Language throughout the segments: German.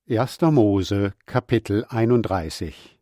1. Mose, Kapitel 31.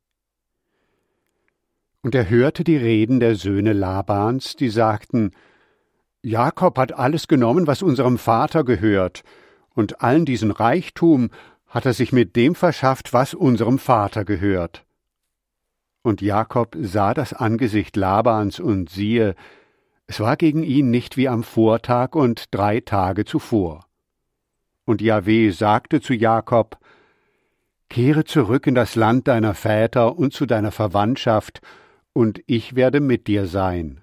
Und er hörte die Reden der Söhne Labans, die sagten: Jakob hat alles genommen, was unserem Vater gehört, und allen diesen Reichtum hat er sich mit dem verschafft, was unserem Vater gehört. Und Jakob sah das Angesicht Labans, und siehe, es war gegen ihn nicht wie am Vortag und 3 Tage zuvor. Und Jahwe sagte zu Jakob: Kehre zurück in das Land deiner Väter und zu deiner Verwandtschaft, und ich werde mit dir sein.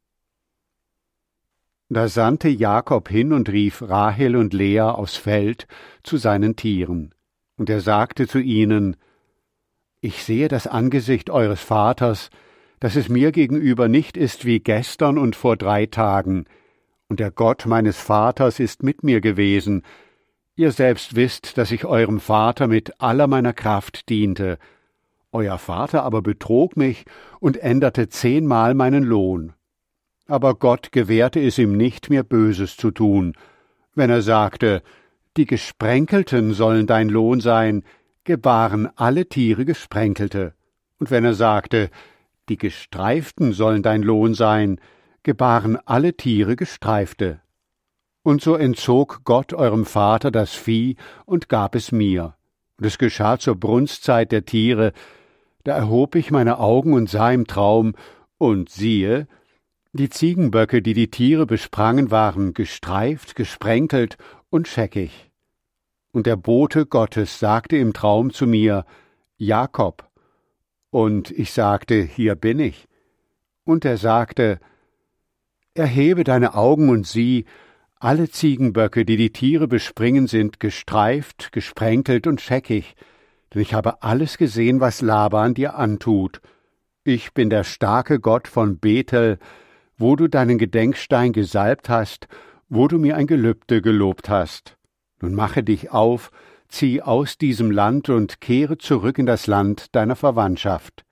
Da sandte Jakob hin und rief Rahel und Lea aufs Feld zu seinen Tieren. Und er sagte zu ihnen: Ich sehe das Angesicht eures Vaters, dass es mir gegenüber nicht ist wie gestern und vor 3 Tagen, und der Gott meines Vaters ist mit mir gewesen. Ihr selbst wisst, dass ich eurem Vater mit aller meiner Kraft diente. Euer Vater aber betrog mich und änderte 10-mal meinen Lohn. Aber Gott gewährte es ihm nicht, mir Böses zu tun. Wenn er sagte: Die Gesprenkelten sollen dein Lohn sein, gebaren alle Tiere Gesprenkelte. Und wenn er sagte: Die Gestreiften sollen dein Lohn sein, gebaren alle Tiere Gestreifte. Und so entzog Gott eurem Vater das Vieh und gab es mir. Und es geschah zur Brunstzeit der Tiere. Da erhob ich meine Augen und sah im Traum, und siehe, die Ziegenböcke, die die Tiere besprangen, waren gestreift, gesprenkelt und scheckig. Und der Bote Gottes sagte im Traum zu mir: Jakob. Und ich sagte: Hier bin ich. Und er sagte: Erhebe deine Augen und sieh, alle Ziegenböcke, die die Tiere bespringen, sind gestreift, gesprenkelt und scheckig, denn ich habe alles gesehen, was Laban dir antut. Ich bin der starke Gott von Bethel, wo du deinen Gedenkstein gesalbt hast, wo du mir ein Gelübde gelobt hast. Nun mache dich auf, zieh aus diesem Land und kehre zurück in das Land deiner Verwandtschaft.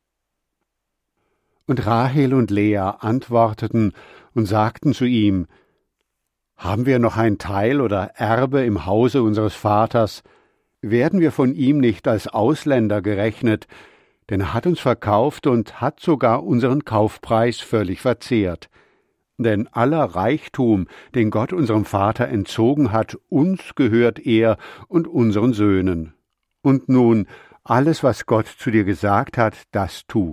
Und Rahel und Lea antworteten und sagten zu ihm: Haben wir noch ein Teil oder Erbe im Hause unseres Vaters? Werden wir von ihm nicht als Ausländer gerechnet? Denn er hat uns verkauft und hat sogar unseren Kaufpreis völlig verzehrt. Denn aller Reichtum, den Gott unserem Vater entzogen hat, uns gehört er und unseren Söhnen. Und nun, alles, was Gott zu dir gesagt hat, das tu.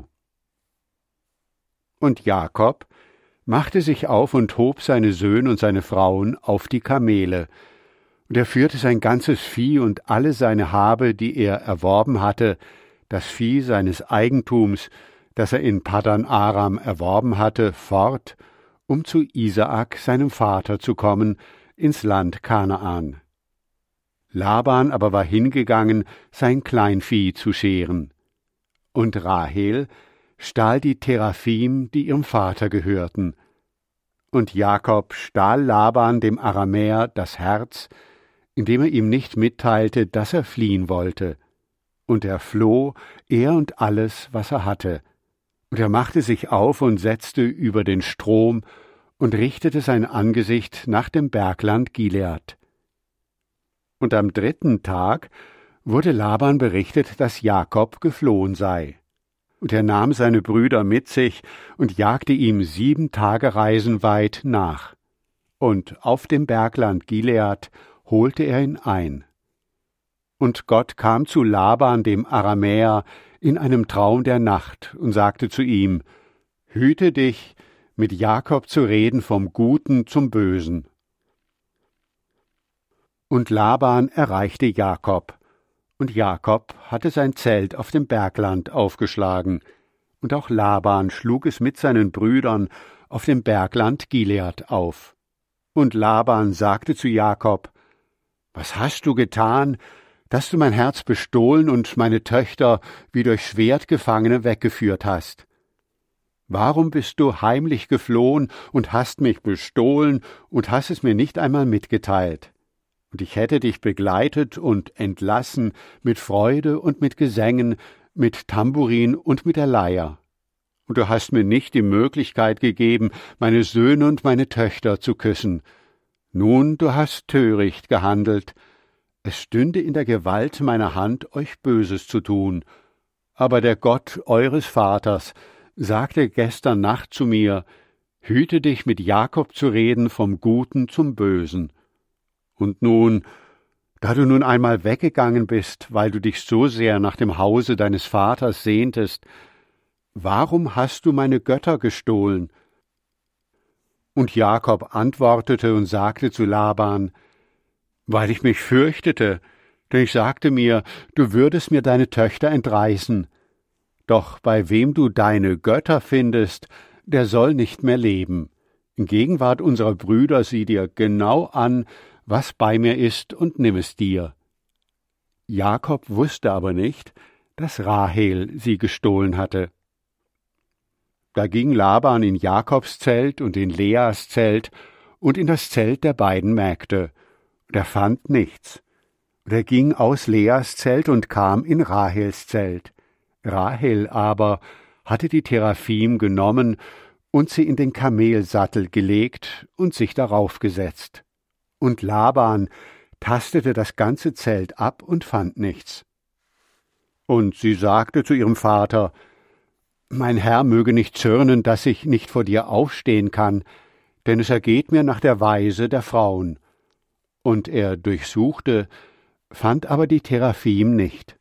Und Jakob machte sich auf und hob seine Söhne und seine Frauen auf die Kamele. Und er führte sein ganzes Vieh und alle seine Habe, die er erworben hatte, das Vieh seines Eigentums, das er in Paddan Aram erworben hatte, fort, um zu Isaak, seinem Vater, zu kommen, ins Land Kanaan. Laban aber war hingegangen, sein Kleinvieh zu scheren. Und Rahel stahl die Teraphim, die ihrem Vater gehörten. Und Jakob stahl Laban dem Aramäer das Herz, indem er ihm nicht mitteilte, dass er fliehen wollte. Und er floh, er und alles, was er hatte. Und er machte sich auf und setzte über den Strom und richtete sein Angesicht nach dem Bergland Gilead. Und am 3. Tag wurde Laban berichtet, dass Jakob geflohen sei. Und er nahm seine Brüder mit sich und jagte ihm 7 Tagereisen weit nach. Und auf dem Bergland Gilead holte er ihn ein. Und Gott kam zu Laban dem Aramäer in einem Traum der Nacht und sagte zu ihm: Hüte dich, mit Jakob zu reden vom Guten zum Bösen. Und Laban erreichte Jakob, und Jakob hatte sein Zelt auf dem Bergland aufgeschlagen, und auch Laban schlug es mit seinen Brüdern auf dem Bergland Gilead auf. Und Laban sagte zu Jakob: Was hast du getan, dass du mein Herz bestohlen und meine Töchter wie durch Schwertgefangene weggeführt hast? Warum bist du heimlich geflohen und hast mich bestohlen und hast es mir nicht einmal mitgeteilt? Und ich hätte dich begleitet und entlassen mit Freude und mit Gesängen, mit Tambourin und mit der Leier. Und du hast mir nicht die Möglichkeit gegeben, meine Söhne und meine Töchter zu küssen. Nun, du hast töricht gehandelt. es stünde in der Gewalt meiner Hand, euch Böses zu tun. Aber der Gott eures Vaters sagte gestern Nacht zu mir, hüte dich mit Jakob zu reden vom Guten zum Bösen. Und nun, da du nun einmal weggegangen bist, weil du dich so sehr nach dem Hause deines Vaters sehntest, warum hast du meine Götter gestohlen? Und Jakob antwortete und sagte zu Laban, weil ich mich fürchtete, denn ich sagte mir, du würdest mir deine Töchter entreißen. Doch bei wem du deine Götter findest, der soll nicht mehr leben. In Gegenwart unserer Brüder sieh dir genau an, was bei mir ist, und nimm es dir. Jakob wusste aber nicht, dass Rahel sie gestohlen hatte. Da ging Laban in Jakobs Zelt und in Leas Zelt und in das Zelt der beiden Mägde, und er fand nichts. Und er ging aus Leas Zelt und kam in Rahels Zelt. Rahel aber hatte die Teraphim genommen und sie in den Kamelsattel gelegt und sich darauf gesetzt. Und Laban tastete das ganze Zelt ab und fand nichts. Und sie sagte zu ihrem Vater, »Mein Herr möge nicht zürnen, dass ich nicht vor dir aufstehen kann, denn es ergeht mir nach der Weise der Frauen.« Und er durchsuchte, fand aber die Teraphim nicht.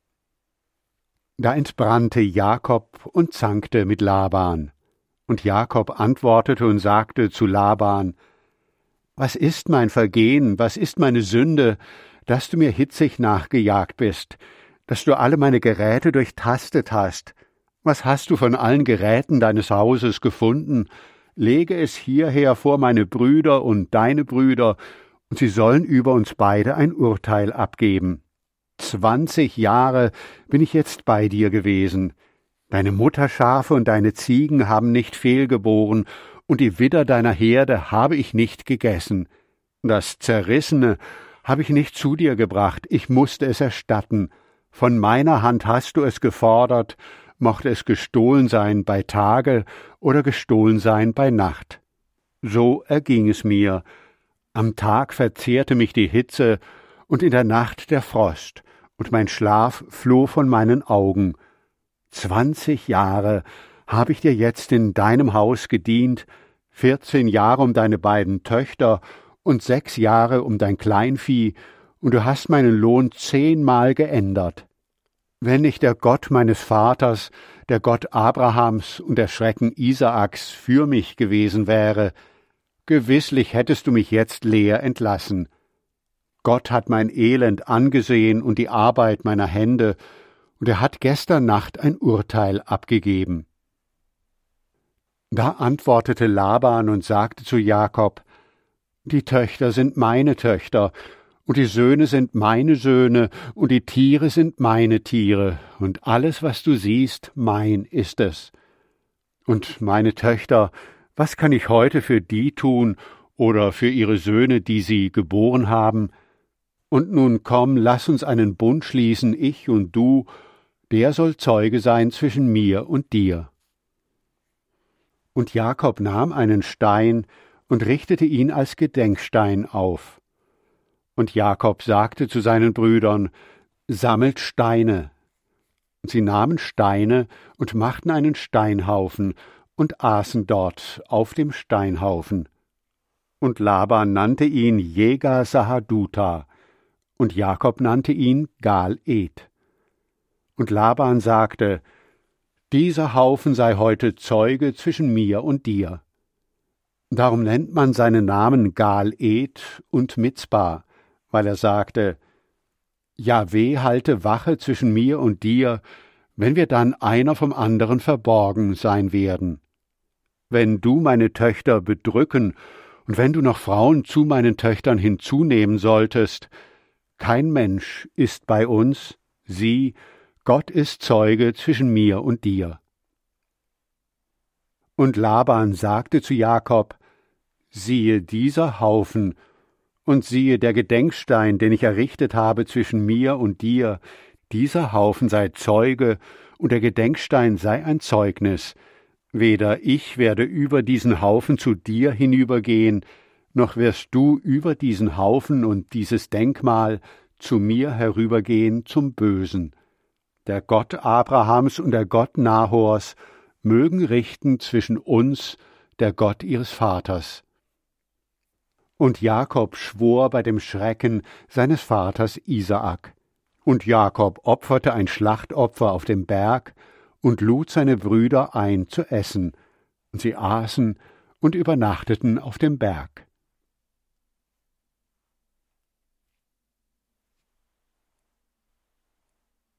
Da entbrannte Jakob und zankte mit Laban. Und Jakob antwortete und sagte zu Laban, »Was ist mein Vergehen, was ist meine Sünde, dass du mir hitzig nachgejagt bist, dass du alle meine Geräte durchtastet hast? Was hast du von allen Geräten deines Hauses gefunden? Lege es hierher vor meine Brüder und deine Brüder, und sie sollen über uns beide ein Urteil abgeben. 20 Jahre bin ich jetzt bei dir gewesen. Deine Mutterschafe und deine Ziegen haben nicht fehlgeboren, und die Widder deiner Herde habe ich nicht gegessen. Das Zerrissene habe ich nicht zu dir gebracht, ich musste es erstatten. Von meiner Hand hast du es gefordert, mochte es gestohlen sein bei Tage oder gestohlen sein bei Nacht. So erging es mir. Am Tag verzehrte mich die Hitze und in der Nacht der Frost, und mein Schlaf floh von meinen Augen. 20 Jahre habe ich dir jetzt in deinem Haus gedient, 14 Jahre um deine beiden Töchter und 6 Jahre um dein Kleinvieh, und du hast meinen Lohn 10-mal geändert. Wenn nicht der Gott meines Vaters, der Gott Abrahams und der Schrecken Isaaks für mich gewesen wäre, gewisslich hättest du mich jetzt leer entlassen. Gott hat mein Elend angesehen und die Arbeit meiner Hände, und er hat gestern Nacht ein Urteil abgegeben. Da antwortete Laban und sagte zu Jakob, die Töchter sind meine Töchter, und die Söhne sind meine Söhne, und die Tiere sind meine Tiere, und alles, was du siehst, mein ist es. Und meine Töchter, was kann ich heute für die tun oder für ihre Söhne, die sie geboren haben? Und nun komm, lass uns einen Bund schließen, ich und du, der soll Zeuge sein zwischen mir und dir. Und Jakob nahm einen Stein und richtete ihn als Gedenkstein auf. Und Jakob sagte zu seinen Brüdern, sammelt Steine. Und sie nahmen Steine und machten einen Steinhaufen und aßen dort auf dem Steinhaufen. Und Laban nannte ihn Jegar Sahaduta, und Jakob nannte ihn Gal-Ed. Und Laban sagte, dieser Haufen sei heute Zeuge zwischen mir und dir. Darum nennt man seinen Namen Gal-Ed und Mitzpah, weil er sagte, Jahwe halte Wache zwischen mir und dir, wenn wir dann einer vom anderen verborgen sein werden. Wenn du meine Töchter bedrücken und wenn du noch Frauen zu meinen Töchtern hinzunehmen solltest, kein Mensch ist bei uns, sieh, Gott ist Zeuge zwischen mir und dir. Und Laban sagte zu Jakob, siehe dieser Haufen, und siehe der Gedenkstein, den ich errichtet habe zwischen mir und dir, dieser Haufen sei Zeuge, und der Gedenkstein sei ein Zeugnis. Weder ich werde über diesen Haufen zu dir hinübergehen, noch wirst du über diesen Haufen und dieses Denkmal zu mir herübergehen zum Bösen. Der Gott Abrahams und der Gott Nahors mögen richten zwischen uns, der Gott ihres Vaters. Und Jakob schwor bei dem Schrecken seines Vaters Isaak. Und Jakob opferte ein Schlachtopfer auf dem Berg und lud seine Brüder ein zu essen. Und sie aßen und übernachteten auf dem Berg.